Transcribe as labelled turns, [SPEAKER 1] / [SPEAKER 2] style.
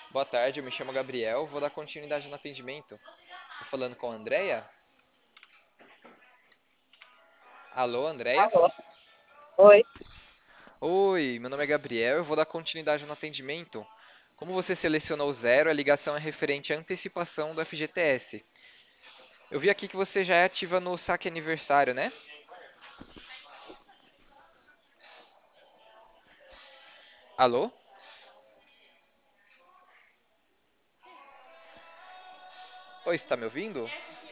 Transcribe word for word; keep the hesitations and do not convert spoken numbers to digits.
[SPEAKER 1] Boa tarde, eu me chamo Gabriel, vou dar continuidade no atendimento. Tô falando com a Andrea? Alô, Andrea?
[SPEAKER 2] Alô? Oi.
[SPEAKER 1] Oi, meu nome é Gabriel, eu vou dar continuidade no atendimento. Como você selecionou zero, a ligação é referente à antecipação do F G T S. Eu vi aqui que você já é ativa no saque aniversário, né? Alô? Oi, está me ouvindo?